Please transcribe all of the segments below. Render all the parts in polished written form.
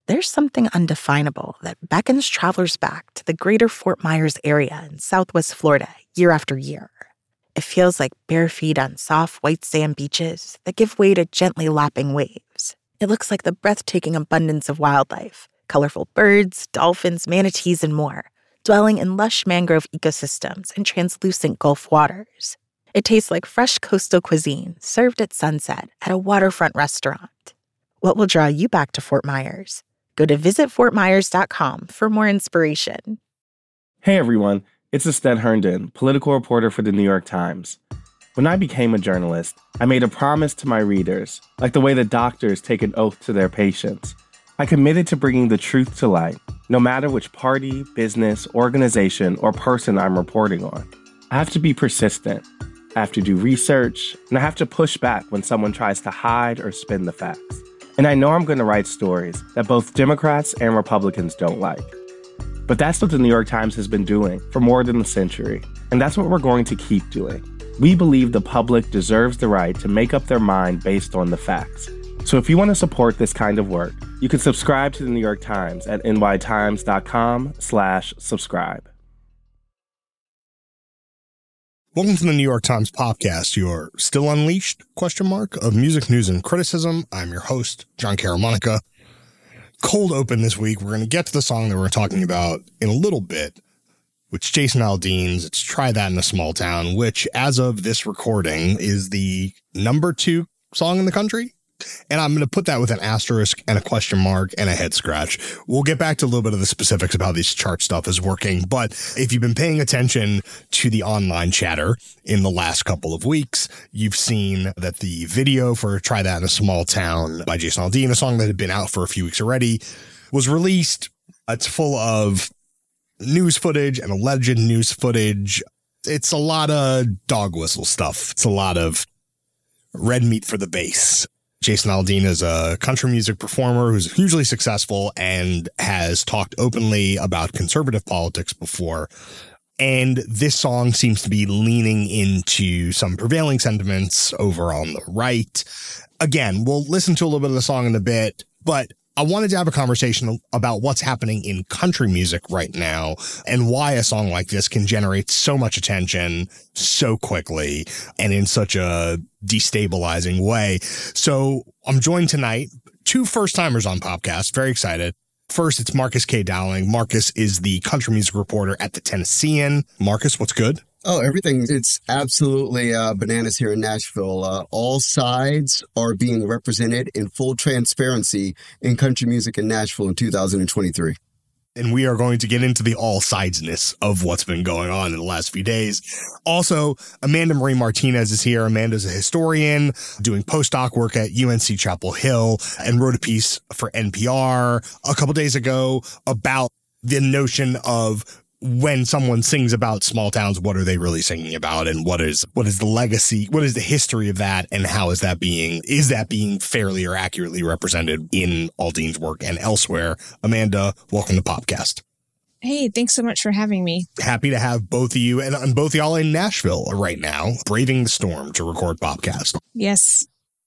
there's something undefinable that beckons travelers back to the greater Fort Myers area in Southwest Florida year after year. It feels like bare feet on soft white sand beaches that give way to gently lapping waves. It looks like the breathtaking abundance of wildlife, colorful birds, dolphins, manatees, and more, dwelling in lush mangrove ecosystems and translucent Gulf waters. It tastes like fresh coastal cuisine served at sunset at a waterfront restaurant. What will draw you back to Fort Myers? Go to visitfortmyers.com for more inspiration. Hey everyone, it's Astead Herndon, political reporter for the New York Times. When I became a journalist, I made a promise to my readers, like the way that doctors take an oath to their patients. I committed to bringing the truth to light, no matter which party, business, organization, or person I'm reporting on. I have to be persistent. I have to do research, and I have to push back when someone tries to hide or spin the facts. And I know I'm going to write stories that both Democrats and Republicans don't like. But that's what the New York Times has been doing for more than a century, and that's what we're going to keep doing. We believe the public deserves the right to make up their mind based on the facts. So if you want to support this kind of work, you can subscribe to the New York Times at nytimes.com/subscribe. Welcome to the New York Times podcast, your still unleashed ? Of music news and criticism. I'm your host, John Caramonica. Cold open this week. We're going to get to the song that we're talking about in a little bit, which Jason Aldean's It's Try That in a Small Town, which as of this recording is the number 2 song in the country. And I'm going to put that with an asterisk and a question mark and a head scratch. We'll get back to a little bit of the specifics of how this chart stuff is working. But if you've been paying attention to the online chatter in the last couple of weeks, you've seen that the video for Try That in a Small Town by Jason Aldean, a song that had been out for a few weeks already, was released. It's full of news footage and alleged news footage. It's a lot of dog whistle stuff. It's a lot of red meat for the base. Jason Aldean is a country music performer who's hugely successful and has talked openly about conservative politics before. And this song seems to be leaning into some prevailing sentiments over on the right. Again, we'll listen to a little bit of the song in a bit, but I wanted to have a conversation about what's happening in country music right now and why a song like this can generate so much attention so quickly and in such a destabilizing way. So I'm joined tonight, 2 first-timers on Popcast. Very excited. First, it's Marcus K. Dowling. Marcus is the country music reporter at the Tennessean. Marcus, what's good? Oh, everything. It's absolutely bananas here in Nashville. All sides are being represented in full transparency in country music in Nashville in 2023. And we are going to get into the all-sidesness of what's been going on in the last few days. Also, Amanda Marie Martinez is here. Amanda's a historian doing postdoc work at UNC Chapel Hill and wrote a piece for NPR a couple days ago about the notion of when someone sings about small towns, what are they really singing about? And what is the legacy? What is the history of that? And how is that being fairly or accurately represented in Aldean's work and elsewhere? Amanda, welcome to Popcast. Hey, thanks so much for having me. Happy to have both of you and both of y'all in Nashville right now, braving the storm to record Popcast. Yes.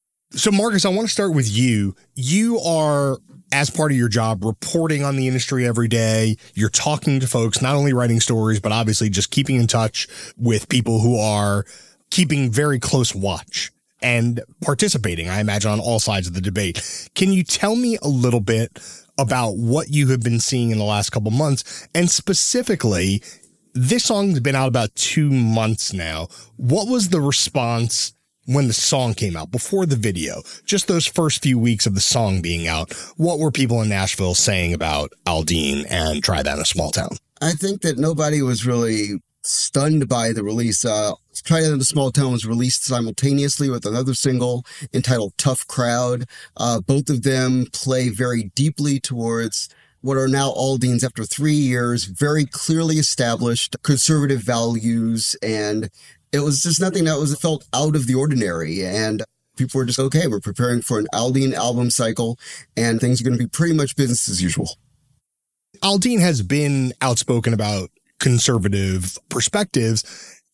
So Marcus, I want to start with you. You are, as part of your job, reporting on the industry every day. You're talking to folks, not only writing stories, but obviously just keeping in touch with people who are keeping very close watch and participating, I imagine, on all sides of the debate. Can you tell me a little bit about what you have been seeing in the last couple months? And specifically, this song's been out about 2 months now. What was the response when the song came out, before the video, just those first few weeks of the song being out? What were people in Nashville saying about Aldean and Try That in a Small Town? I think that nobody was really stunned by the release. Try That in a Small Town was released simultaneously with another single entitled Tough Crowd. Both of them play very deeply towards what are now Aldean's, after 3 years, very clearly established conservative values, and it was just nothing that felt out of the ordinary. And people were just, okay, we're preparing for an Aldean album cycle, and things are going to be pretty much business as usual. Aldean has been outspoken about conservative perspectives.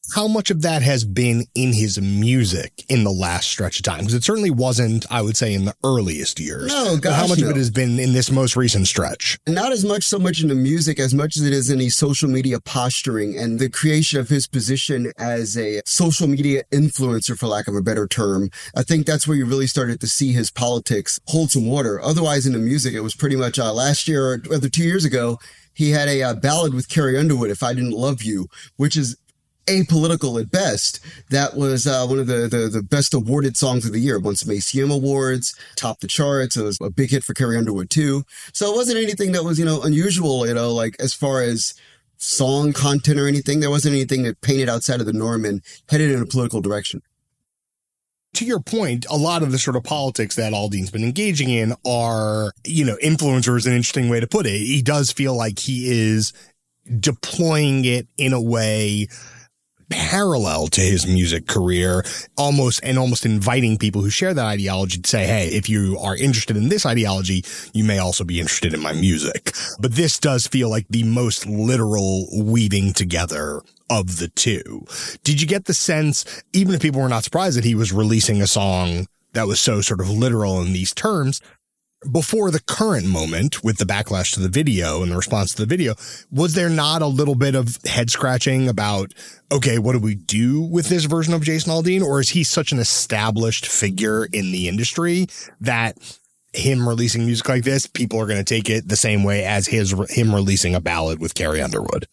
how much of that has been in his music in the last stretch of time? Because it certainly wasn't, I would say, in the earliest years. No, gosh, how much no. of it has been in this most recent stretch? Not as much so much in the music as much as it is in the social media posturing and the creation of his position as a social media influencer, for lack of a better term. I think that's where you really started to see his politics hold some water. Otherwise, in the music, it was pretty much last year or rather 2 years ago, he had a ballad with Carrie Underwood, If I Didn't Love You, which is apolitical at best. That was one of the best awarded songs of the year. Won some ACM awards, topped the charts. It was a big hit for Carrie Underwood too. So it wasn't anything that was, unusual, like as far as song content or anything. There wasn't anything that painted outside of the norm and headed in a political direction. To your point, a lot of the sort of politics that Aldean's been engaging in are, influencer is an interesting way to put it. He does feel like he is deploying it in a way parallel to his music career, almost inviting people who share that ideology to say, hey, if you are interested in this ideology, you may also be interested in my music. But this does feel like the most literal weaving together of the two. Did you get the sense, even if people were not surprised that he was releasing a song that was so sort of literal in these terms, before the current moment with the backlash to the video and the response to the video, was there not a little bit of head scratching about, okay, what do we do with this version of Jason Aldean? Or is he such an established figure in the industry that him releasing music like this, people are going to take it the same way as him releasing a ballad with Carrie Underwood?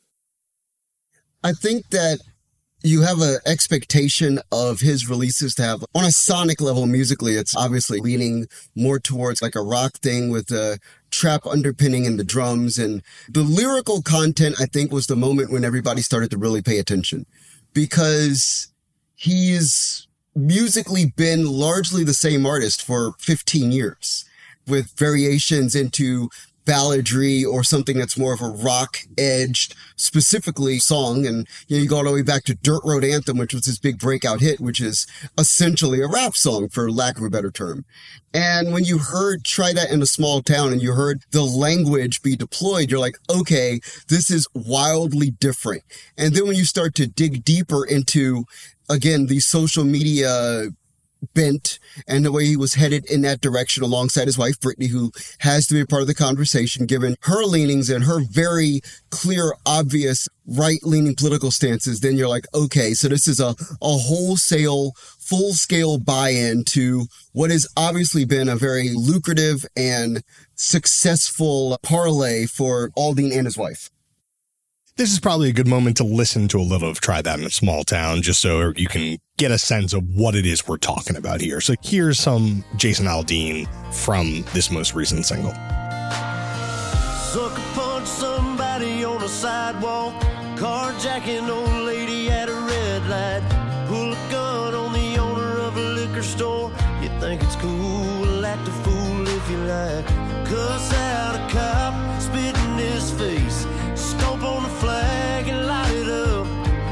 I think that you have an expectation of his releases to have, on a sonic level musically, it's obviously leaning more towards like a rock thing with the trap underpinning and the drums. And the lyrical content, I think, was the moment when everybody started to really pay attention, because he's musically been largely the same artist for 15 years with variations into balladry or something that's more of a rock-edged, specifically song. And you go all the way back to Dirt Road Anthem, which was his big breakout hit, which is essentially a rap song, for lack of a better term. And when you heard Try That in a Small Town and you heard the language be deployed, you're like, okay, this is wildly different. And then when you start to dig deeper into, again, the social media bent and the way he was headed in that direction alongside his wife, Brittany, who has to be a part of the conversation, given her leanings and her very clear, obvious right-leaning political stances, then you're like, okay, so this is a wholesale, full-scale buy-in to what has obviously been a very lucrative and successful parlay for Aldean and his wife. This is probably a good moment to listen to a little of Try That in a Small Town, just so you can get a sense of what it is we're talking about here. So here's some Jason Aldean from this most recent single. Sucker punch somebody on a sidewalk, carjacking old lady at a red light, pull a gun on the owner of a liquor store. You think it's cool, act a fool if you like, cuss out a cop, spit in his face, stomp on the flag and light it up.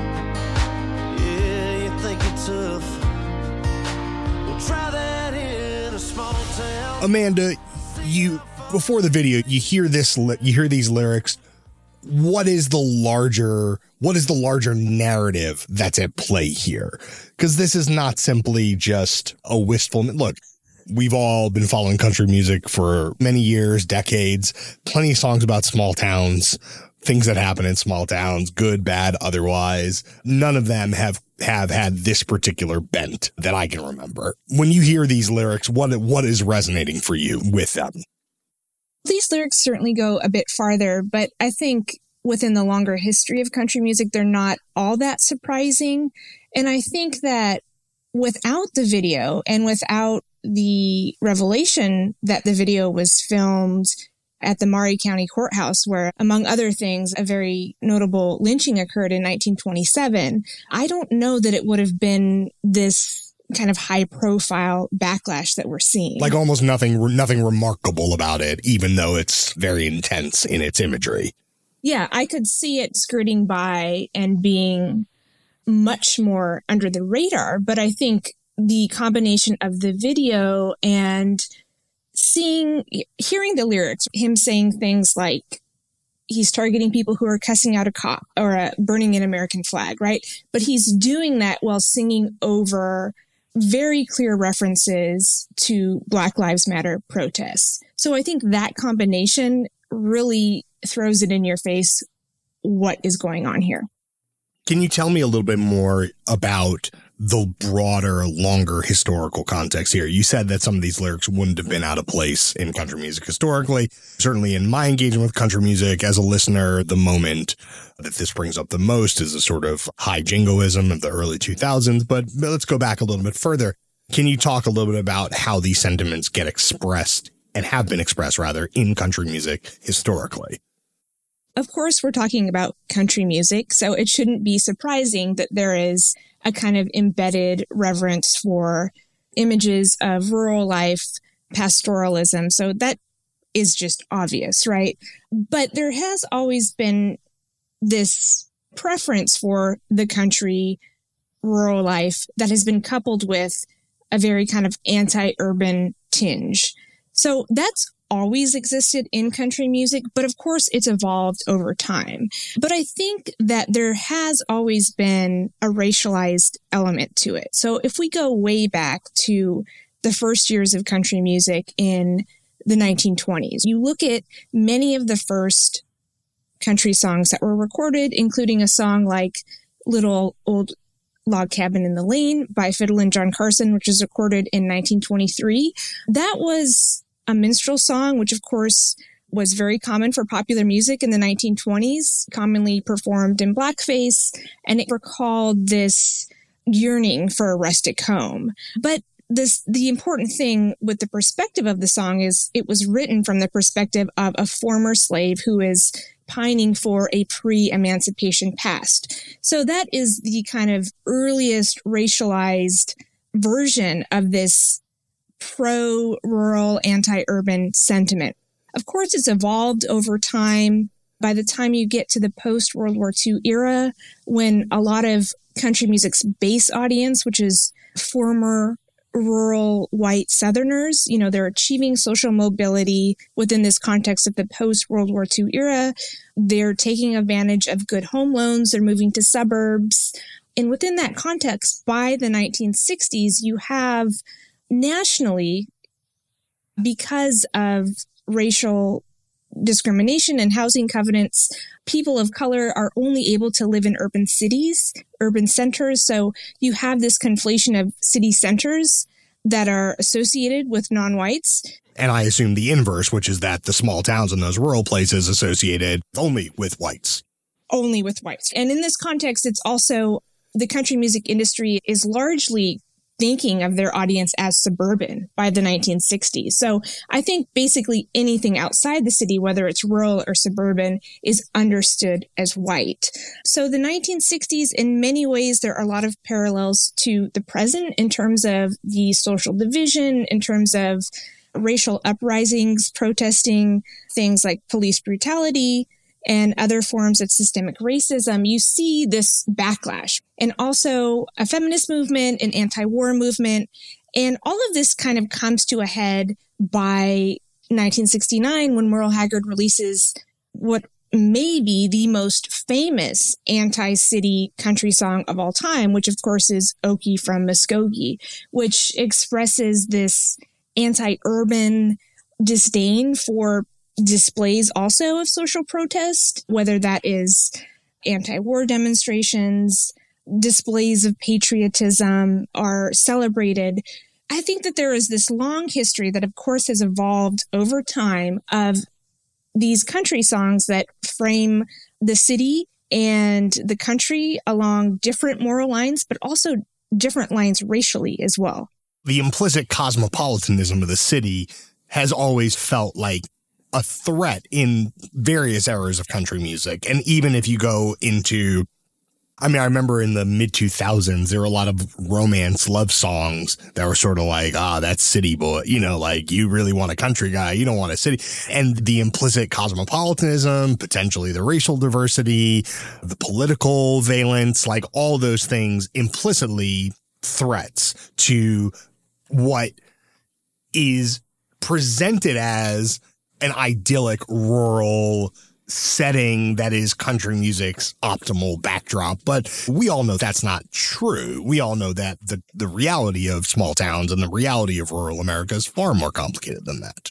Yeah, you think it's tough. Well, try that in a small town. Amanda, before the video, you hear these lyrics. What is the larger narrative that's at play here? Because this is not simply just a wistful look. We've all been following country music for many years, decades, plenty of songs about small towns, things that happen in small towns, good, bad, otherwise. None of them have had this particular bent that I can remember. When you hear these lyrics, what is resonating for you with them? These lyrics certainly go a bit farther, but I think within the longer history of country music, they're not all that surprising. And I think that without the video and without the revelation that the video was filmed at the Maury County Courthouse, where, among other things, a very notable lynching occurred in 1927, I don't know that it would have been this kind of high-profile backlash that we're seeing. Like almost nothing remarkable about it, even though it's very intense in its imagery. Yeah, I could see it skirting by and being much more under the radar, but I think the combination of the video and hearing the lyrics, him saying things like, he's targeting people who are cussing out a cop or burning an American flag, right? But he's doing that while singing over very clear references to Black Lives Matter protests. So I think that combination really throws it in your face what is going on here. Can you tell me a little bit more about the broader, longer historical context here? You said that some of these lyrics wouldn't have been out of place in country music historically. Certainly in my engagement with country music as a listener, the moment that this brings up the most is a sort of high jingoism of the early 2000s. But let's go back a little bit further. Can you talk a little bit about how these sentiments get expressed and have been expressed, rather, in country music historically? Of course, we're talking about country music, so it shouldn't be surprising that there is a kind of embedded reverence for images of rural life, pastoralism. So that is just obvious, right? But there has always been this preference for the country, rural life that has been coupled with a very kind of anti-urban tinge. So that's always existed in country music, but of course it's evolved over time. But I think that there has always been a racialized element to it. So if we go way back to the first years of country music in the 1920s, you look at many of the first country songs that were recorded, including a song like Little Old Log Cabin in the Lane by Fiddlin' John Carson, which was recorded in 1923. That was a minstrel song, which of course was very common for popular music in the 1920s, commonly performed in blackface, and it recalled this yearning for a rustic home. But the important thing with the perspective of the song is it was written from the perspective of a former slave who is pining for a pre-emancipation past. So that is the kind of earliest racialized version of this pro-rural, anti-urban sentiment. Of course, it's evolved over time. By the time you get to the post-World War II era, when a lot of country music's base audience, which is former rural white Southerners, they're achieving social mobility within this context of the post-World War II era. They're taking advantage of good home loans. They're moving to suburbs. And within that context, by the 1960s, you have nationally, because of racial discrimination and housing covenants, people of color are only able to live in urban cities, urban centers. So you have this conflation of city centers that are associated with non-whites. And I assume the inverse, which is that the small towns and those rural places associated only with whites. Only with whites. And in this context, it's also the country music industry is largely thinking of their audience as suburban by the 1960s. So I think basically anything outside the city, whether it's rural or suburban, is understood as white. So the 1960s, in many ways, there are a lot of parallels to the present in terms of the social division, in terms of racial uprisings, protesting things like police brutality, and other forms of systemic racism. You see this backlash, and also a feminist movement, an anti-war movement. And all of this kind of comes to a head by 1969 when Merle Haggard releases what may be the most famous anti-city country song of all time, which of course is Okie from Muskogee, which expresses this anti-urban disdain for displays also of social protest, whether that is anti-war demonstrations, displays of patriotism are celebrated. I think that there is this long history that, of course, has evolved over time of these country songs that frame the city and the country along different moral lines, but also different lines racially as well. The implicit cosmopolitanism of the city has always felt like a threat in various eras of country music. And even if you go into, I remember in the mid-2000s, there were a lot of romance love songs that were sort of like, that's city boy, like you really want a country guy, you don't want a city. And the implicit cosmopolitanism, potentially the racial diversity, the political valence, like all those things implicitly threats to what is presented as an idyllic rural setting that is country music's optimal backdrop. But we all know that's not true. We all know that the reality of small towns and the reality of rural America is far more complicated than that.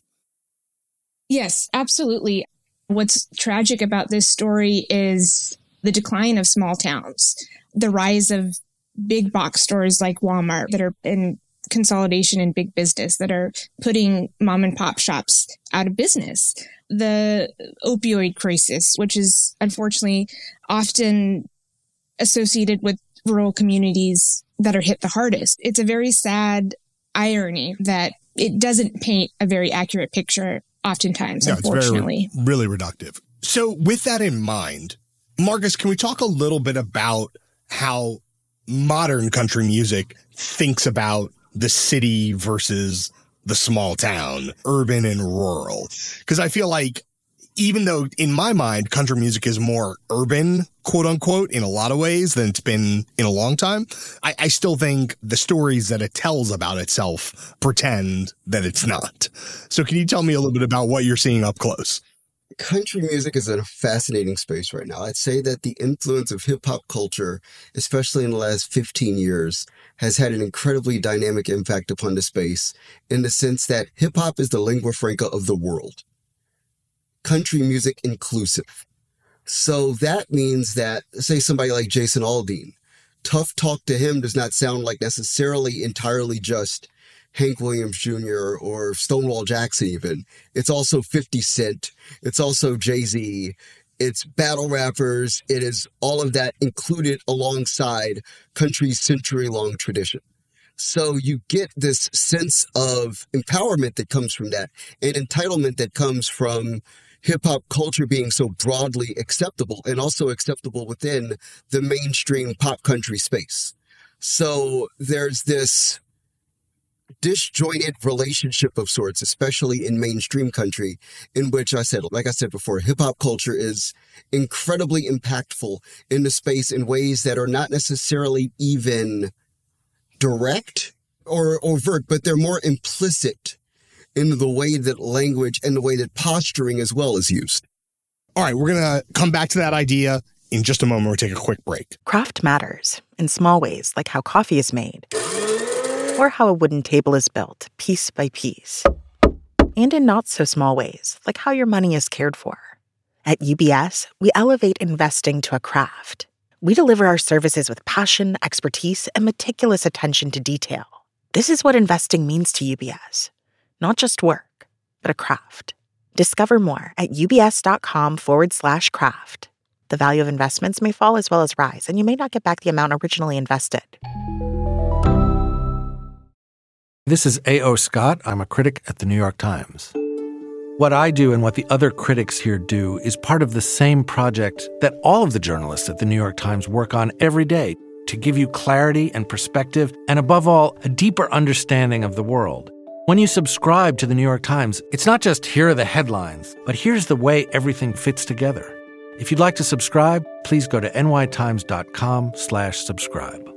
Yes, absolutely. What's tragic about this story is the decline of small towns, the rise of big box stores like Walmart that are in consolidation in big business, that are putting mom and pop shops out of business. The opioid crisis, which is unfortunately often associated with rural communities that are hit the hardest. It's a very sad irony that it doesn't paint a very accurate picture oftentimes, unfortunately. It's really reductive. So with that in mind, Marcus, can we talk a little bit about how modern country music thinks about the city versus the small town, urban and rural? Because I feel like even though in my mind, country music is more urban, quote unquote, in a lot of ways than it's been in a long time, I still think the stories that it tells about itself pretend that it's not. So can you tell me a little bit about what you're seeing up close? Country music is in a fascinating space right now. I'd say that the influence of hip-hop culture, especially in the last 15 years, has had an incredibly dynamic impact upon the space in the sense that hip-hop is the lingua franca of the world. Country music inclusive. So that means that, say, somebody like Jason Aldean, tough talk to him does not sound like necessarily entirely just Hank Williams Jr. or Stonewall Jackson even. It's also 50 Cent. It's also Jay-Z. It's battle rappers. It is all of that included alongside country's century-long tradition. So you get this sense of empowerment that comes from that and entitlement that comes from hip-hop culture being so broadly acceptable and also acceptable within the mainstream pop country space. So there's this disjointed relationship of sorts, especially in mainstream country, in which like I said before, hip-hop culture is incredibly impactful in the space in ways that are not necessarily even direct or overt, but they're more implicit in the way that language and the way that posturing as well is used. All right, we're going to come back to that idea in just a moment. We'll take a quick break. Craft matters in small ways, like how coffee is made, or how a wooden table is built, piece by piece. And in not so small ways, like how your money is cared for. At UBS, we elevate investing to a craft. We deliver our services with passion, expertise, and meticulous attention to detail. This is what investing means to UBS. Not just work, but a craft. Discover more at ubs.com/craft. The value of investments may fall as well as rise, and you may not get back the amount originally invested. This is A.O. Scott. I'm a critic at the New York Times. What I do and what the other critics here do is part of the same project that all of the journalists at the New York Times work on every day to give you clarity and perspective and, above all, a deeper understanding of the world. When you subscribe to the New York Times, it's not just here are the headlines, but here's the way everything fits together. If you'd like to subscribe, please go to nytimes.com/subscribe.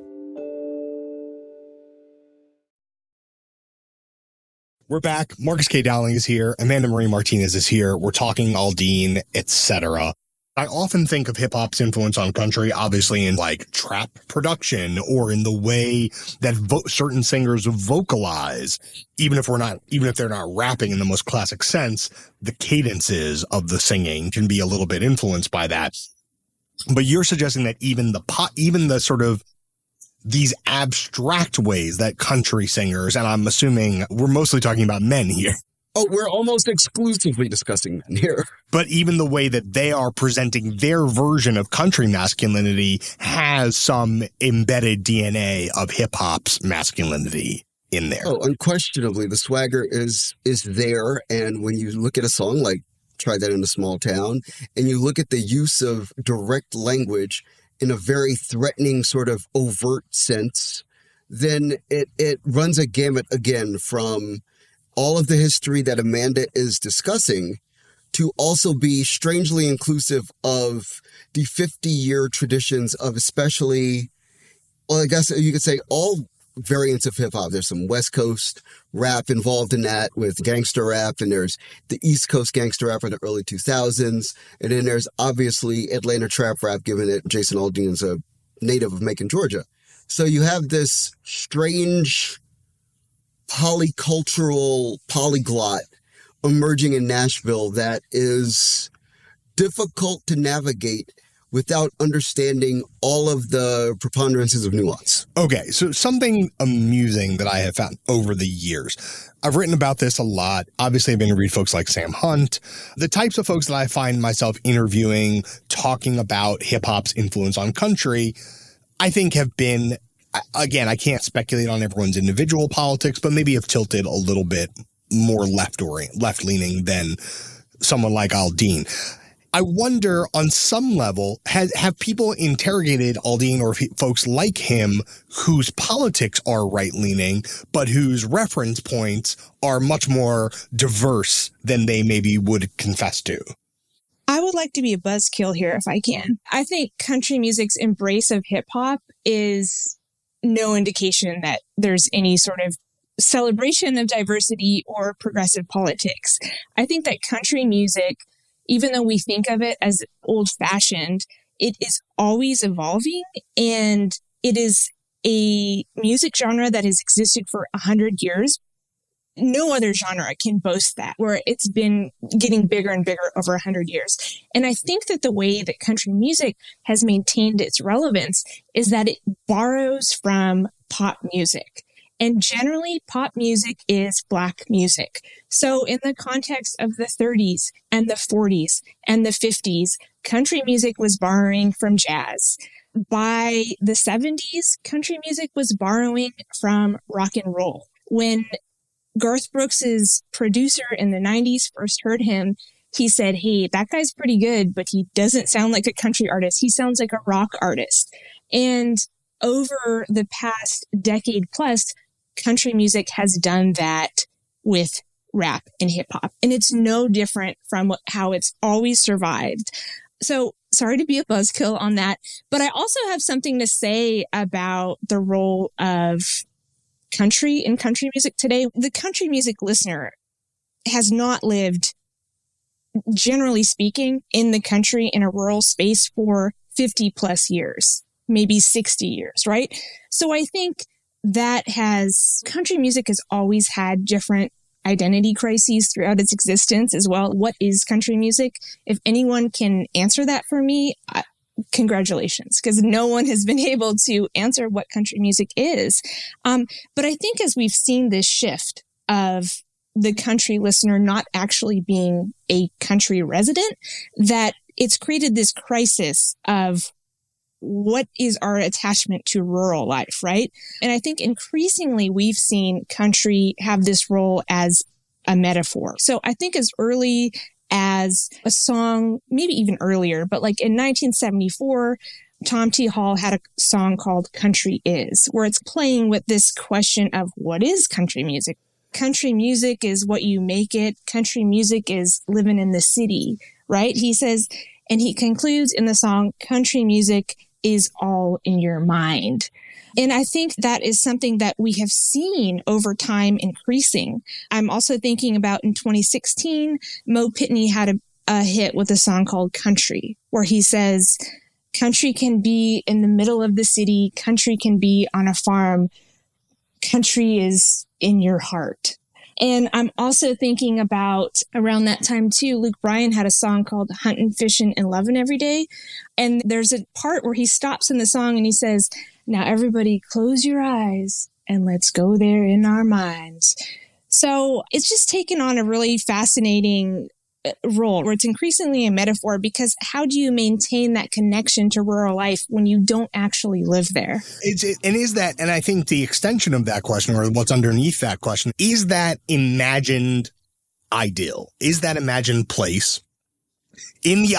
We're back. Marcus K. Dowling is here. Amanda Marie Martinez is here. We're talking Aldean, etc. I often think of hip-hop's influence on country, obviously in like trap production or in the way that certain singers vocalize, even if they're not rapping in the most classic sense, the cadences of the singing can be a little bit influenced by that. But you're suggesting that even the sort of these abstract ways that country singers, and I'm assuming we're mostly talking about men here. Oh, we're almost exclusively discussing men here. But even the way that they are presenting their version of country masculinity has some embedded DNA of hip-hop's masculinity in there. Oh, unquestionably, the swagger is there. And when you look at a song like Try That in a Small Town, and you look at the use of direct language in a very threatening sort of overt sense, then it runs a gamut again from all of the history that Amanda is discussing to also be strangely inclusive of the 50-year traditions of especially, well, I guess you could say all variants of hip hop. There's some West Coast rap involved in that with gangster rap, and there's the East Coast gangster rap in the early 2000s. And then there's obviously Atlanta trap rap, given that Jason Aldean's a native of Macon, Georgia. So you have this strange polycultural polyglot emerging in Nashville that is difficult to navigate without understanding all of the preponderances of nuance. Okay, so something amusing that I have found over the years. I've written about this a lot. Obviously, I've interviewed folks like Sam Hunt. The types of folks that I find myself interviewing, talking about hip-hop's influence on country, I think have been, again, I can't speculate on everyone's individual politics, but maybe have tilted a little bit more left-leaning than someone like Aldean. I wonder, on some level, have people interrogated Aldean or folks like him whose politics are right-leaning, but whose reference points are much more diverse than they maybe would confess to? I would like to be a buzzkill here if I can. I think country music's embrace of hip-hop is no indication that there's any sort of celebration of diversity or progressive politics. I think that country music, even though we think of it as old-fashioned, it is always evolving, and it is a music genre that has existed for 100 years. No other genre can boast that, where it's been getting bigger and bigger over 100 years. And I think that the way that country music has maintained its relevance is that it borrows from pop music. And generally, pop music is Black music. So in the context of the 30s and the 40s and the 50s, country music was borrowing from jazz. By the 70s, country music was borrowing from rock and roll. When Garth Brooks's producer in the 90s first heard him, he said, "Hey, that guy's pretty good, but he doesn't sound like a country artist. He sounds like a rock artist." And over the past decade plus, country music has done that with rap and hip hop. And it's no different from how it's always survived. So sorry to be a buzzkill on that, but I also have something to say about the role of country in country music today. The country music listener has not lived, generally speaking, in the country in a rural space for 50 plus years, maybe 60 years, right? So I think country music has always had different identity crises throughout its existence as well. What is country music? If anyone can answer that for me, congratulations, because no one has been able to answer what country music is. But I think as we've seen this shift of the country listener not actually being a country resident, that it's created this crisis of what is our attachment to rural life, right? And I think increasingly we've seen country have this role as a metaphor. So I think as early as a song, maybe even earlier, but like in 1974, Tom T. Hall had a song called Country Is, where it's playing with this question of what is country music? Country music is what you make it. Country music is living in the city, right? He says, and he concludes in the song, country music is all in your mind. And I think that is something that we have seen over time increasing. I'm also thinking about in 2016, Mo Pitney had a hit with a song called Country, where he says, country can be in the middle of the city. Country can be on a farm. Country is in your heart. And I'm also thinking about around that time too, Luke Bryan had a song called Huntin', Fishin', and Lovin' Every Day. And there's a part where he stops in the song and he says, now everybody close your eyes and let's go there in our minds. So it's just taken on a really fascinating role where it's increasingly a metaphor, because how do you maintain that connection to rural life when you don't actually live there? And I think the extension of that question, or what's underneath that question, is that imagined ideal? Is that imagined place? Is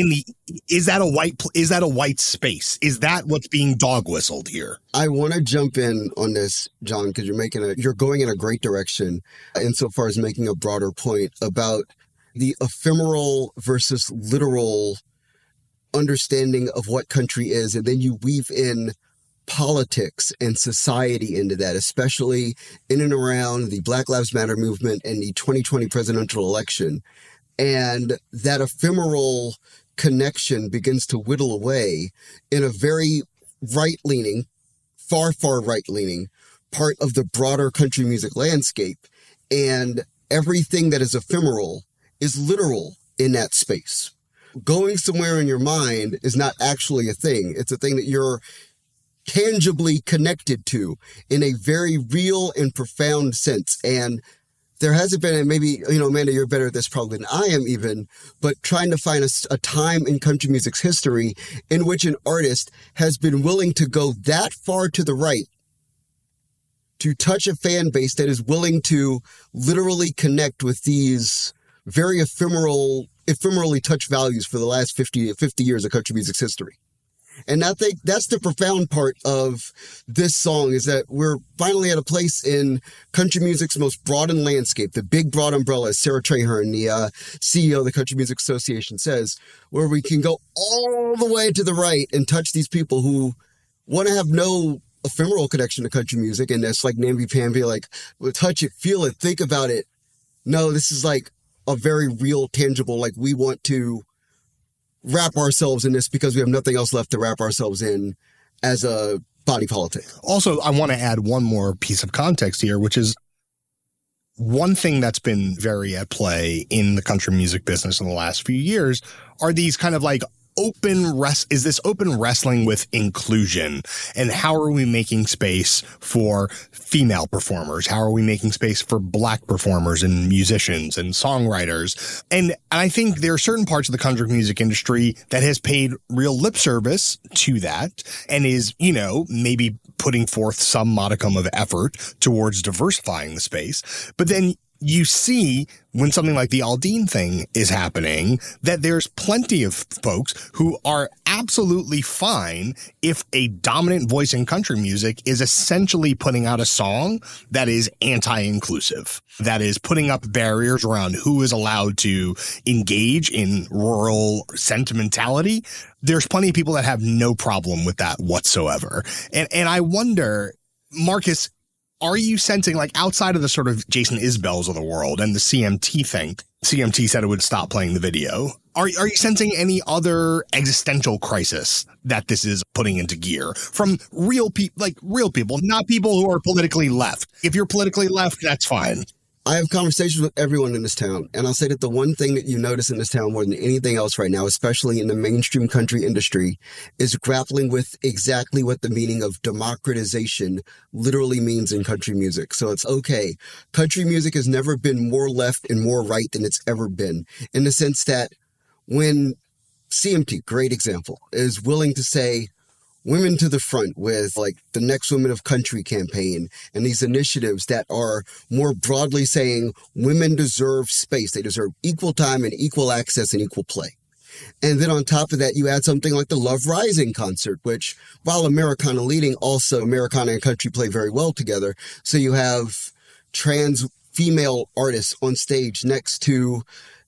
that a white space? Is that what's being dog whistled here? I want to jump in on this, John, because you're going in a great direction insofar as making a broader point about the ephemeral versus literal understanding of what country is. And then you weave in politics and society into that, especially in and around the Black Lives Matter movement and the 2020 presidential election. And that ephemeral connection begins to whittle away in a very right-leaning, far right-leaning part of the broader country music landscape. And everything that is ephemeral is literal in that space. Going somewhere in your mind is not actually a thing. It's a thing that you're tangibly connected to in a very real and profound sense. And there hasn't been, and maybe, Amanda, you're better at this probably than I am even, but trying to find a time in country music's history in which an artist has been willing to go that far to the right to touch a fan base that is willing to literally connect with these very ephemerally touched values for the last 50 years of country music's history. And I think that's the profound part of this song, is that we're finally at a place in country music's most broadened landscape, the big broad umbrella, as Sarah Traherne, the CEO of the Country Music Association, says, where we can go all the way to the right and touch these people who want to have no ephemeral connection to country music. And that's like namby-pamby, like, we'll touch it, feel it, think about it. No, this is like a very real, tangible, like, we want to wrap ourselves in this because we have nothing else left to wrap ourselves in as a body politic. Also, I want to add one more piece of context here, which is one thing that's been very at play in the country music business in the last few years are these kind of like open wrestling with inclusion, and how are we making space for female performers? How are we making space for Black performers and musicians and songwriters? And I think there are certain parts of the country music industry that has paid real lip service to that and is, maybe putting forth some modicum of effort towards diversifying the space. But then you see when something like the Aldean thing is happening, that there's plenty of folks who are absolutely fine if a dominant voice in country music is essentially putting out a song that is anti-inclusive, that is putting up barriers around who is allowed to engage in rural sentimentality. There's plenty of people that have no problem with that whatsoever. And I wonder, Marcus, are you sensing, like, outside of the sort of Jason Isbells of the world and the CMT thing, CMT said it would stop playing the video, are you sensing any other existential crisis that this is putting into gear from real people, not people who are politically left? If you're politically left, that's fine. I have conversations with everyone in this town, and I'll say that the one thing that you notice in this town more than anything else right now, especially in the mainstream country industry, is grappling with exactly what the meaning of democratization literally means in country music. So it's okay. Country music has never been more left and more right than it's ever been, in the sense that when CMT, great example, is willing to say, women to the front with like the Next Women of Country campaign and these initiatives that are more broadly saying women deserve space. They deserve equal time and equal access and equal play. And then on top of that, you add something like the Love Rising concert, which, while Americana leading, also Americana and country play very well together. So you have trans female artists on stage next to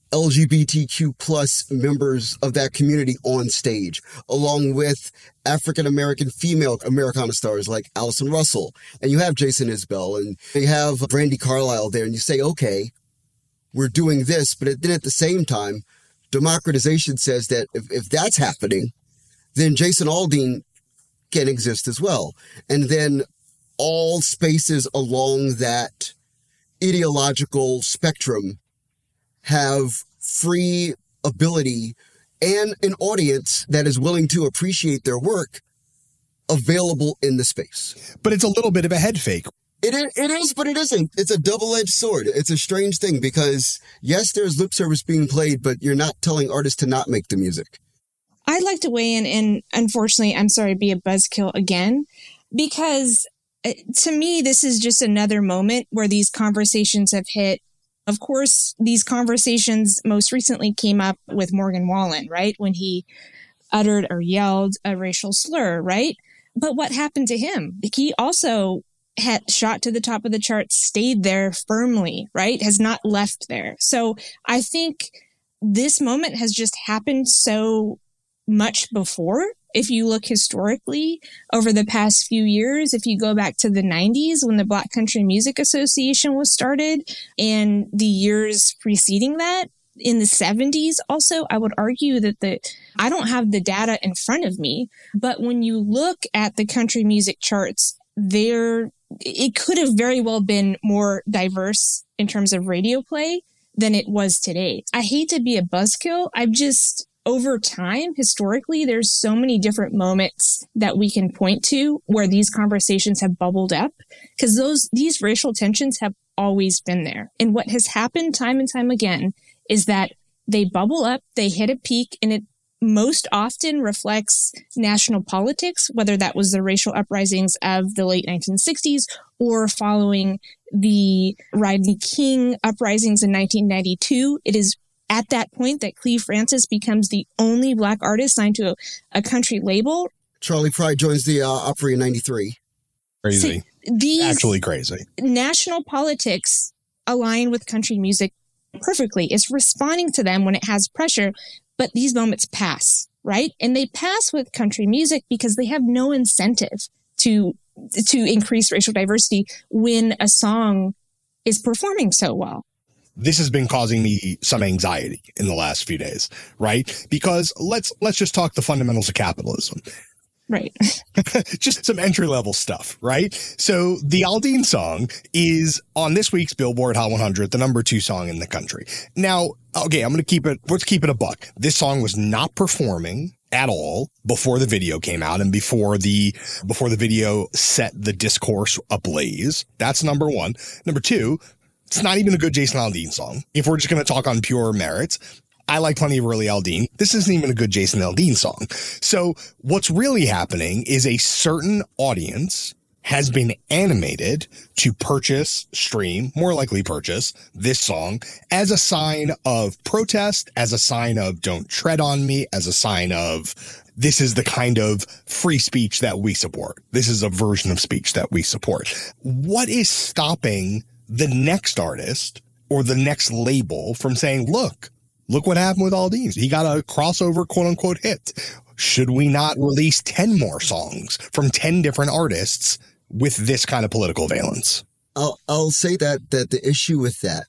LGBTQ plus members of that community on stage, along with African-American female Americana stars like Allison Russell. And you have Jason Isbell and you have Brandi Carlile there, and you say, okay, we're doing this, but then at the same time, democratization says that if that's happening, then Jason Aldean can exist as well. And then all spaces along that ideological spectrum have free ability and an audience that is willing to appreciate their work available in the space. But it's a little bit of a head fake. It is, but it isn't. It's a double-edged sword. It's a strange thing because, yes, there's lip service being played, but you're not telling artists to not make the music. I'd like to weigh in, and unfortunately, I'm sorry, be a buzzkill again, because to me, this is just another moment where these conversations have hit. Of course, these conversations most recently came up with Morgan Wallen, right? When he uttered or yelled a racial slur, right? But what happened to him? He also had shot to the top of the charts, stayed there firmly, right? Has not left there. So I think this moment has just happened so much before If you look historically over the past few years, if you go back to the 90s when the Black Country Music Association was started and the years preceding that, in the 70s also, I would argue that I don't have the data in front of me, but when you look at the country music charts, it could have very well been more diverse in terms of radio play than it was today. I hate to be a buzzkill. Over time, historically, there's so many different moments that we can point to where these conversations have bubbled up because these racial tensions have always been there. And what has happened time and time again is that they bubble up, they hit a peak, and it most often reflects national politics, whether that was the racial uprisings of the late 1960s or following the Rodney King uprisings in 1992. It is at that point that Cleve Francis becomes the only Black artist signed to a country label. Charlie Pride joins the Opry in 93. Crazy. Actually crazy. National politics align with country music perfectly. It's responding to them when it has pressure, but these moments pass, right? And they pass with country music because they have no incentive to increase racial diversity when a song is performing so well. This has been causing me some anxiety in the last few days, right? Because let's just talk the fundamentals of capitalism. Right. Just some entry level stuff, right? So the Aldean song is on this week's Billboard Hot 100, the number 2 song in the country. Now, okay, let's keep it a buck. This song was not performing at all before the video came out and before the video set the discourse ablaze. That's number one. Number two, it's not even a good Jason Aldean song. If we're just going to talk on pure merits, I like plenty of early Aldean. This isn't even a good Jason Aldean song. So what's really happening is a certain audience has been animated to stream, more likely purchase this song as a sign of protest, as a sign of don't tread on me, as a sign of this is the kind of free speech that we support. This is a version of speech that we support. What is stopping the next artist or the next label from saying, look what happened with Aldean. He got a crossover quote unquote hit. Should we not release 10 more songs from 10 different artists with this kind of political valence? I'll say that the issue with that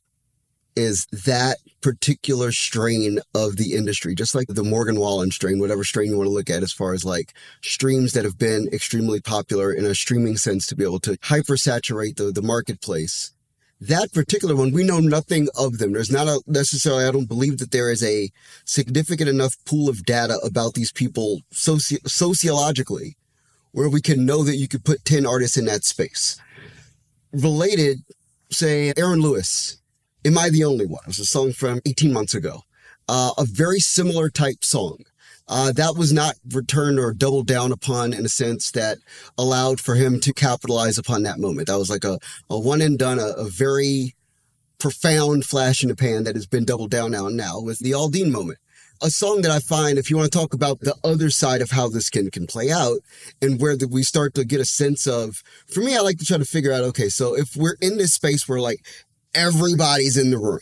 is that particular strain of the industry, just like the Morgan Wallen strain, whatever strain you want to look at as far as like streams that have been extremely popular in a streaming sense to be able to hypersaturate the marketplace. That particular one, we know nothing of them. There's not necessarily, I don't believe that there is a significant enough pool of data about these people sociologically where we can know that you could put 10 artists in that space. Related, say, Aaron Lewis, Am I the Only One? It was a song from 18 months ago. A very similar type song. That was not returned or doubled down upon in a sense that allowed for him to capitalize upon that moment. That was like a one and done, a very profound flash in the pan that has been doubled down now with the Aldean moment. A song that I find, if you want to talk about the other side of how this can play out and where we start to get a sense of, for me, I like to try to figure out, okay, so if we're in this space where like everybody's in the room,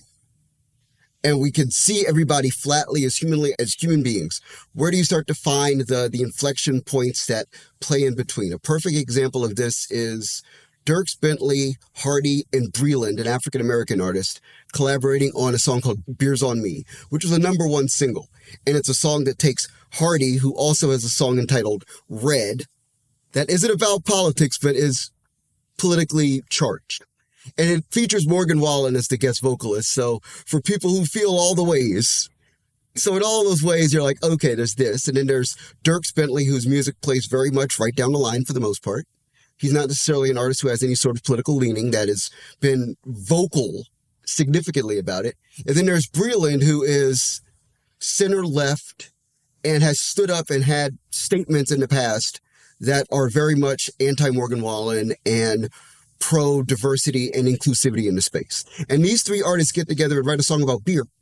and we can see everybody flatly as human beings, where do you start to find the inflection points that play in between? A perfect example of this is Dierks Bentley, Hardy, and Breland, an African-American artist, collaborating on a song called Beers on Me, which was a #1 single. And it's a song that takes Hardy, who also has a song entitled Red, that isn't about politics, but is politically charged. And it features Morgan Wallen as the guest vocalist. So for people who feel all the ways, so in all those ways, you're like, okay, there's this. And then there's Dierks Bentley, whose music plays very much right down the line for the most part. He's not necessarily an artist who has any sort of political leaning that has been vocal significantly about it. And then there's Breland, who is center left and has stood up and had statements in the past that are very much anti-Morgan Wallen and pro-diversity and inclusivity in the space. And these three artists get together and write a song about beer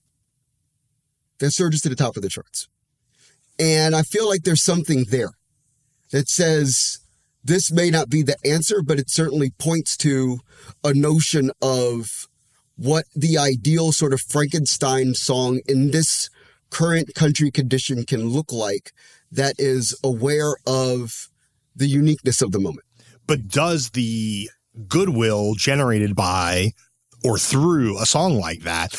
that surges to the top of the charts. And I feel like there's something there that says this may not be the answer, but it certainly points to a notion of what the ideal sort of Frankenstein song in this current country condition can look like that is aware of the uniqueness of the moment. But does the goodwill generated by or through a song like that,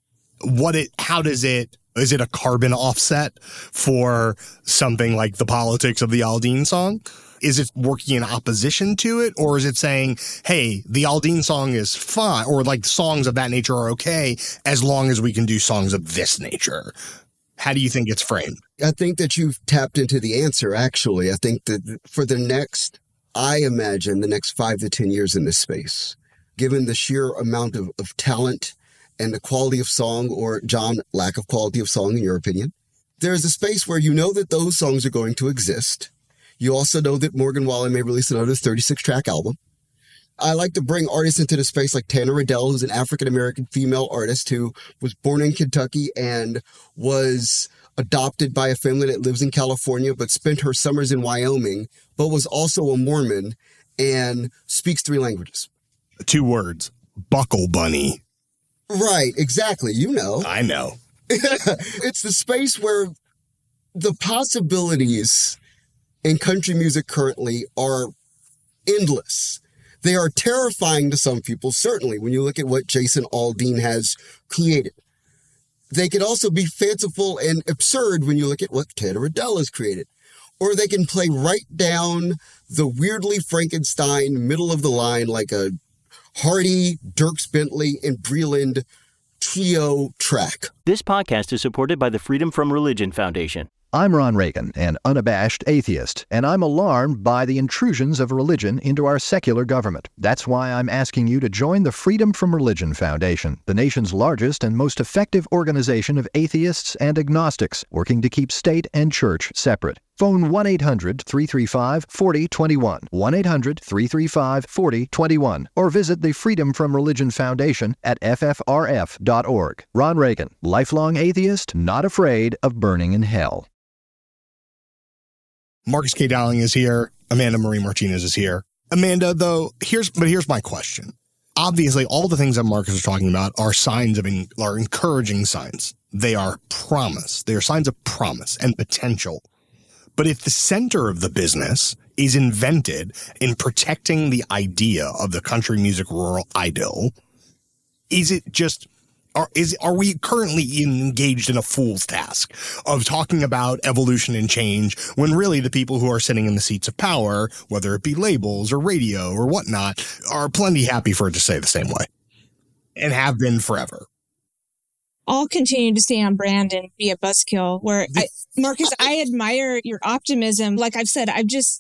is it a carbon offset for something like the politics of the Aldean song? Is it working in opposition to it? Or is it saying, hey, the Aldean song is fine, or like songs of that nature are okay as long as we can do songs of this nature? How do you think it's framed? I think that you've tapped into the answer, actually. I think that for I imagine the next 5 to 10 years in this space, given the sheer amount of talent and the quality of song, or, John, lack of quality of song, in your opinion, there's a space where you know that those songs are going to exist. You also know that Morgan Wallen may release another 36-track album. I like to bring artists into the space like Tana Riddell, who's an African-American female artist who was born in Kentucky and was adopted by a family that lives in California, but spent her summers in Wyoming, but was also a Mormon and speaks 3 languages. 2 words, Buckle Bunny. Right, exactly. You know. I know. It's the space where the possibilities in country music currently are endless. They are terrifying to some people, certainly, when you look at what Jason Aldean has created. They can also be fanciful and absurd when you look at what Tana Riddell has created. Or they can play right down the weirdly Frankenstein, middle of the line, like a Hardy, Dierks Bentley, and Breland trio track. This podcast is supported by the Freedom From Religion Foundation. I'm Ron Reagan, an unabashed atheist, and I'm alarmed by the intrusions of religion into our secular government. That's why I'm asking you to join the Freedom From Religion Foundation, the nation's largest and most effective organization of atheists and agnostics, working to keep state and church separate. Phone 1-800-335-4021, 1-800-335-4021, or visit the Freedom From Religion Foundation at ffrf.org. Ron Reagan, lifelong atheist, not afraid of burning in hell. Marcus K. Dowling is here. Amanda Marie Martinez is here. Amanda, though, here's my question. Obviously, all the things that Marcus is talking about are are encouraging signs. They are promise. They are signs of promise and potential. But if the center of the business is invented in protecting the idea of the country music rural idyll, is it just... Are we currently engaged in a fool's task of talking about evolution and change when really the people who are sitting in the seats of power, whether it be labels or radio or whatnot, are plenty happy for it to stay the same way and have been forever? I'll continue to stay on brand and be a buzzkill Marcus, I admire your optimism. Like I've said,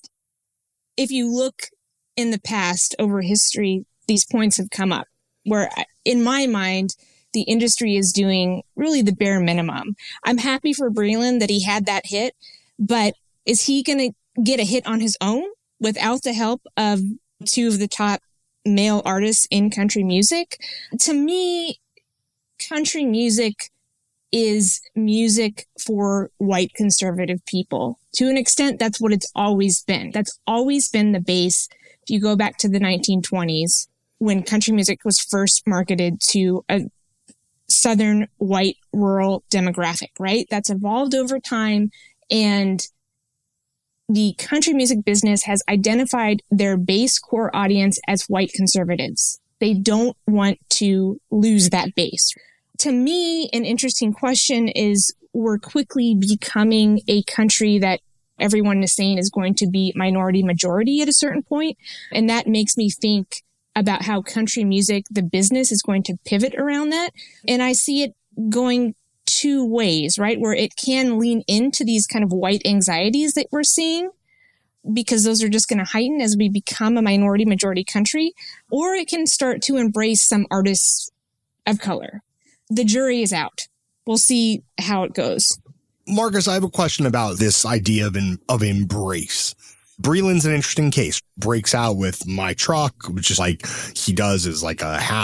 if you look in the past over history, these points have come up where in my mind, the industry is doing really the bare minimum. I'm happy for Breland that he had that hit, but is he going to get a hit on his own without the help of 2 of the top male artists in country music? To me, country music is music for white conservative people. To an extent, that's what it's always been. That's always been the base. If you go back to the 1920s, when country music was first marketed to a Southern white rural demographic, right? That's evolved over time. And the country music business has identified their base core audience as white conservatives. They don't want to lose that base. To me, an interesting question is we're quickly becoming a country that everyone is saying is going to be minority majority at a certain point. And that makes me think about how country music, the business, is going to pivot around that. And I see it going 2 ways, right? Where it can lean into these kind of white anxieties that we're seeing, because those are just going to heighten as we become a minority majority country, or it can start to embrace some artists of color. The jury is out. We'll see how it goes. Marcus, I have a question about this idea of embrace. Breland's an interesting case. Breaks out with My Truck, which is like he does is like a half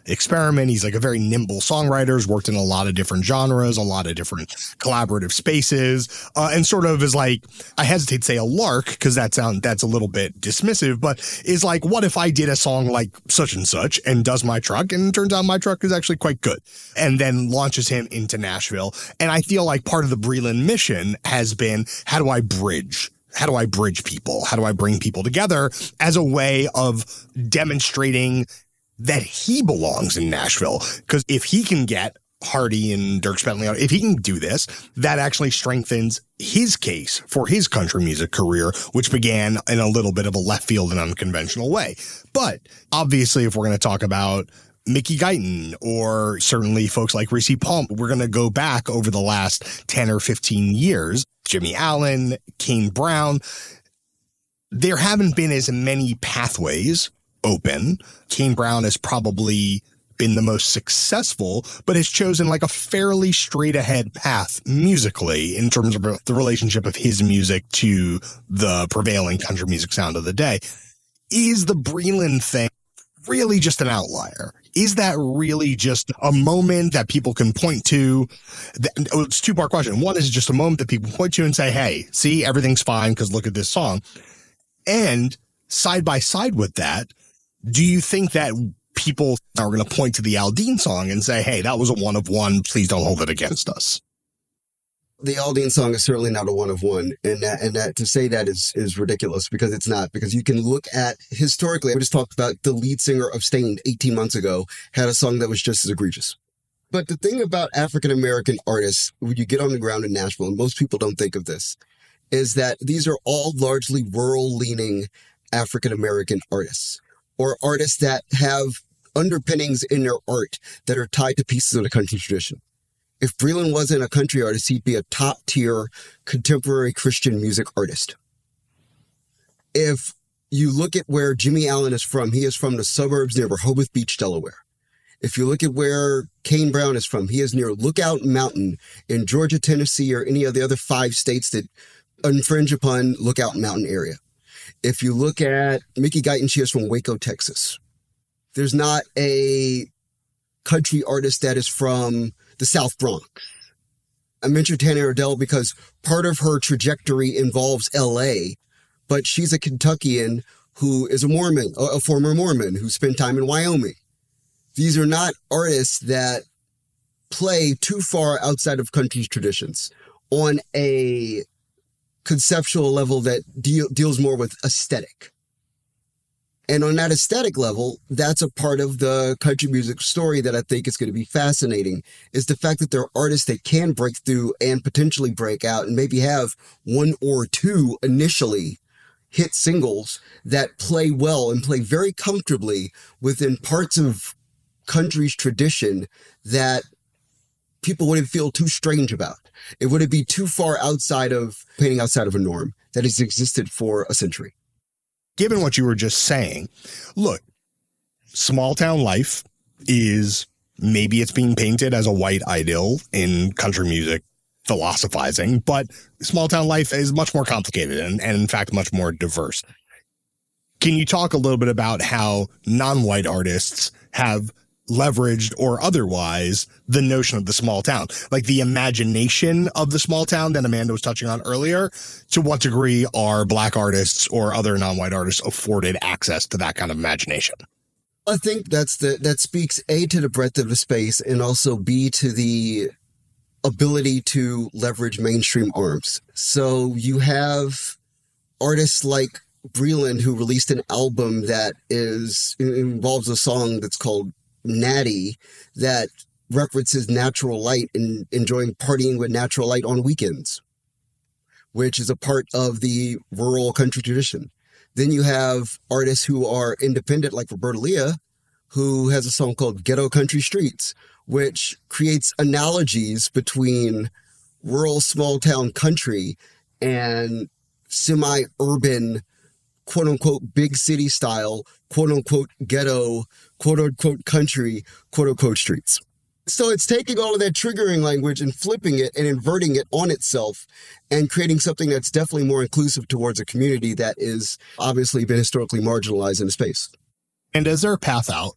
experiment. He's like a very nimble songwriter, has worked in a lot of different genres, a lot of different collaborative spaces, and sort of is like, I hesitate to say a lark because that's a little bit dismissive, but is like, what if I did a song like such and such and does my truck, and it turns out my truck is actually quite good, and then launches him into Nashville. And I feel like part of the Breland mission has been, how do I bridge people? How do I bring people together as a way of demonstrating that he belongs in Nashville? Because if he can get Hardy and Dierks Bentley, if he can do this, that actually strengthens his case for his country music career, which began in a little bit of a left field and unconventional way. But obviously, if we're going to talk about Mickey Guyton or certainly folks like Reese Palm, we're going to go back over the last 10 or 15 years. Jimmy Allen, Kane Brown, there haven't been as many pathways open. Kane Brown has probably been the most successful, but has chosen like a fairly straight ahead path musically in terms of the relationship of his music to the prevailing country music sound of the day. Is the Breland thing really just an outlier? Is that really just a moment that people can point to? It's a two-part question. One is just a moment that people point to and say, hey, see, everything's fine because look at this song. And side by side with that, do you think that people are going to point to the Aldean song and say, hey, that was a one of one, please don't hold it against us? The Aldean song is certainly not a one of one. And that to say that is ridiculous, because it's not. Because you can look at historically, I just talked about the lead singer of Staind 18 months ago had a song that was just as egregious. But the thing about African-American artists, when you get on the ground in Nashville, and most people don't think of this, is that these are all largely rural-leaning African-American artists, or artists that have underpinnings in their art that are tied to pieces of the country tradition. If Breland wasn't a country artist, he'd be a top-tier contemporary Christian music artist. If you look at where Jimmy Allen is from, he is from the suburbs near Rehoboth Beach, Delaware. If you look at where Kane Brown is from, he is near Lookout Mountain in Georgia, Tennessee, or any of the other 5 states that infringe upon Lookout Mountain area. If you look at Mickey Guyton, she is from Waco, Texas. There's not a country artist that is from the South Bronx. I mentioned Tanya Ardell because part of her trajectory involves L.A., but she's a Kentuckian who is a Mormon, a former Mormon who spent time in Wyoming. These are not artists that play too far outside of country's traditions on a conceptual level that deals more with aesthetic. And on that aesthetic level, that's a part of the country music story that I think is going to be fascinating, is the fact that there are artists that can break through and potentially break out and maybe have 1 or 2 initially hit singles that play well and play very comfortably within parts of country's tradition that people wouldn't feel too strange about. It wouldn't be too far outside of painting outside of a norm that has existed for a century. Given what you were just saying, look, small town life is, maybe it's being painted as a white ideal in country music philosophizing, but small town life is much more complicated and in fact, much more diverse. Can you talk a little bit about how non-white artists have leveraged or otherwise the notion of the small town, like the imagination of the small town that Amanda was touching on earlier? To what degree are Black artists or other non-white artists afforded access to that kind of imagination? I think that speaks A, to the breadth of the space, and also B, to the ability to leverage mainstream arms. So you have artists like Breland, who released an album that involves a song that's called Natty, that references natural light and enjoying partying with natural light on weekends, which is a part of the rural country tradition. Then you have artists who are independent, like Roberta Leah, who has a song called Ghetto Country Streets, which creates analogies between rural small town country and semi-urban, quote unquote, big city style, quote unquote, ghetto, quote unquote, country, quote unquote, streets. So it's taking all of that triggering language and flipping it and inverting it on itself and creating something that's definitely more inclusive towards a community that is obviously been historically marginalized in the space. And is there a path out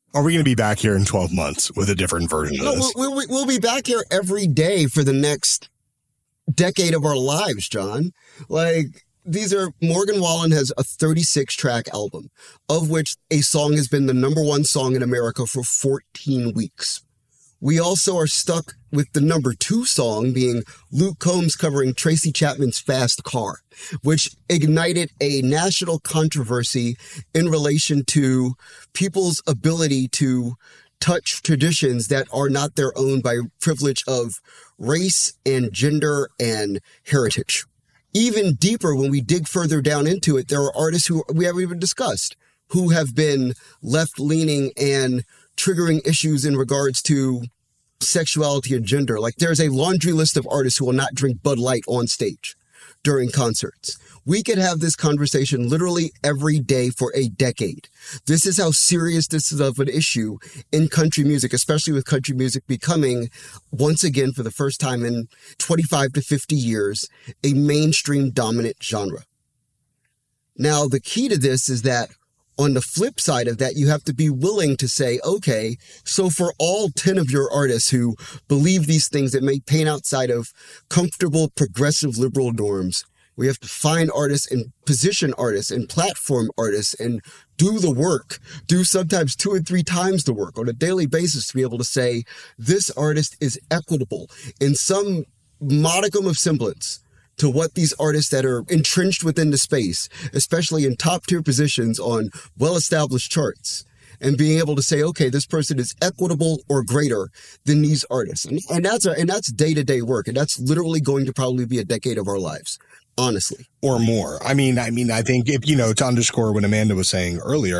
Are we going to be back here in 12 months with a different version of this? We'll be back here every day for the next decade of our lives, John. Like, Morgan Wallen has a 36-track album, of which a song has been the number one song in America for 14 weeks. We also are stuck with the number 2 song being Luke Combs covering Tracy Chapman's Fast Car, which ignited a national controversy in relation to people's ability to touch traditions that are not their own by privilege of race and gender and heritage. Even deeper, when we dig further down into it, there are artists who we haven't even discussed who have been left-leaning and triggering issues in regards to sexuality and gender. Like, there's a laundry list of artists who will not drink Bud Light on stage during concerts. We could have this conversation literally every day for a decade. This is how serious this is of an issue in country music, especially with country music becoming, once again, for the first time in 25 to 50 years, a mainstream dominant genre. Now, the key to this is that on the flip side of that, you have to be willing to say, okay, so for all 10 of your artists who believe these things that may paint outside of comfortable, progressive, liberal norms, we have to find artists and position artists and platform artists and do the work, do sometimes 2 or 3 times the work on a daily basis to be able to say, this artist is equitable in some modicum of semblance to what these artists that are entrenched within the space, especially in top tier positions on well-established charts, and being able to say, okay, this person is equitable or greater than these artists. And that's day-to-day work. And that's literally going to probably be a decade of our lives, honestly. Or more. I mean, I think if, to underscore what Amanda was saying earlier,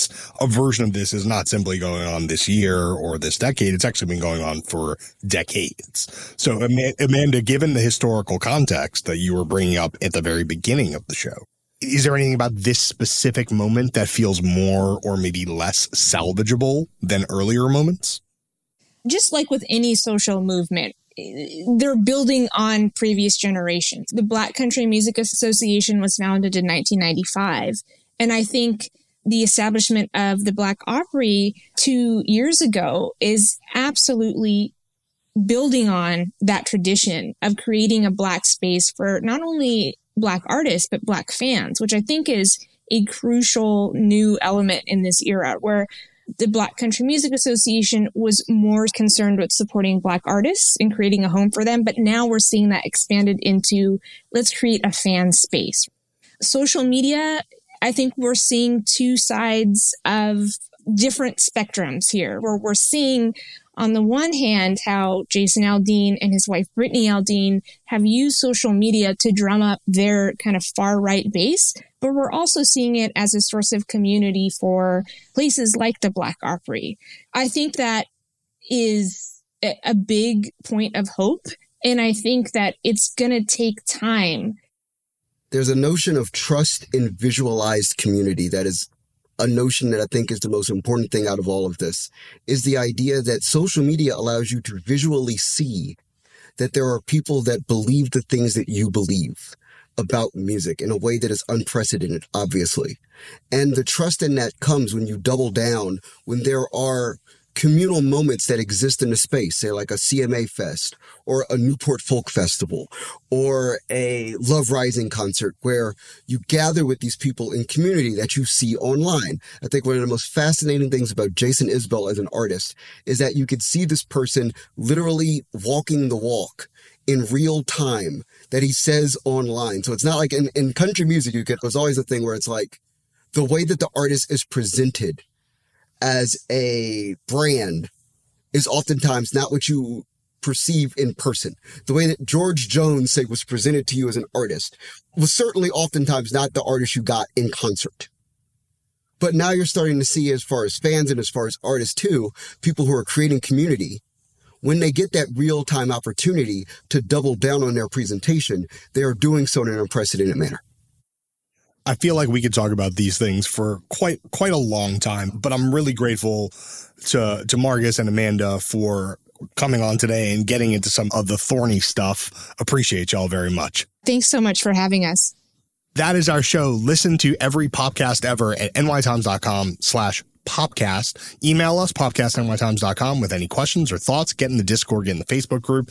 a version of this is not simply going on this year or this decade. It's actually been going on for decades. So Amanda, given the historical context that you were bringing up at the very beginning of the show, is there anything about this specific moment that feels more or maybe less salvageable than earlier moments? Just like with any social movement, they're building on previous generations. The Black Country Music Association was founded in 1995. And I think the establishment of the Black Opry 2 years ago is absolutely building on that tradition of creating a Black space for not only Black artists, but Black fans, which I think is a crucial new element in this era, where the Black Country Music Association was more concerned with supporting Black artists and creating a home for them. But now we're seeing that expanded into, let's create a fan space. Social media, I think we're seeing 2 sides of different spectrums here, where we're seeing on the one hand how Jason Aldean and his wife Brittany Aldean have used social media to drum up their kind of far-right base, but we're also seeing it as a source of community for places like the Black Opry. I think that is a big point of hope, and I think that it's going to take time. There's a notion of trust in visualized community that is a notion that I think is the most important thing out of all of this, is the idea that social media allows you to visually see that there are people that believe the things that you believe about music in a way that is unprecedented, obviously. And the trust in that comes when you double down, when there are communal moments that exist in the space, say like a CMA Fest or a Newport Folk Festival or a Love Rising concert, where you gather with these people in community that you see online. I think one of the most fascinating things about Jason Isbell as an artist is that you could see this person literally walking the walk in real time that he says online. So it's not like in country music, there's always a thing where it's like the way that the artist is presented as a brand is oftentimes not what you perceive in person. The way that George Jones, say, was presented to you as an artist was certainly oftentimes not the artist you got in concert. But now you're starting to see, as far as fans and as far as artists too, people who are creating community, when they get that real-time opportunity to double down on their presentation, they are doing so in an unprecedented manner. I feel like we could talk about these things for quite a long time, but I'm really grateful to Margus and Amanda for coming on today and getting into some of the thorny stuff. Appreciate y'all very much. Thanks so much for having us. That is our show. Listen to every podcast ever at nytimes.com/podcast. popcast. Email us, popcast@nytimes.com, with any questions or thoughts. Get in the Discord, get in the Facebook group,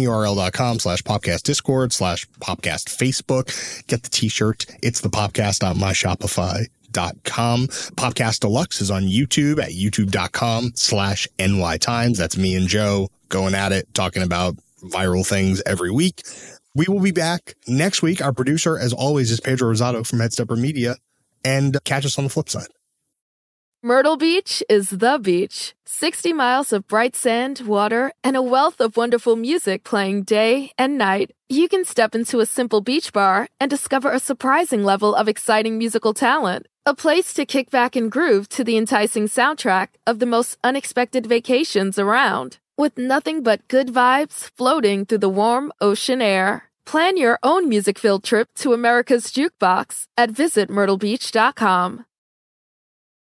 tinyurl.com/popcastdiscord/popcastfacebook. Get the t-shirt. It's the popcast.myshopify.com. Popcast Deluxe is on YouTube at youtube.com/nytimes. That's me and Joe going at it, talking about viral things every week. We will be back next week. Our producer, as always, is Pedro Rosado from Headstepper Media. And catch us on the flip side. Myrtle Beach is the beach. 60 miles of bright sand, water, and a wealth of wonderful music playing day and night. You can step into a simple beach bar and discover a surprising level of exciting musical talent. A place to kick back and groove to the enticing soundtrack of the most unexpected vacations around, with nothing but good vibes floating through the warm ocean air. Plan your own music-filled trip to America's Jukebox at visitmyrtlebeach.com.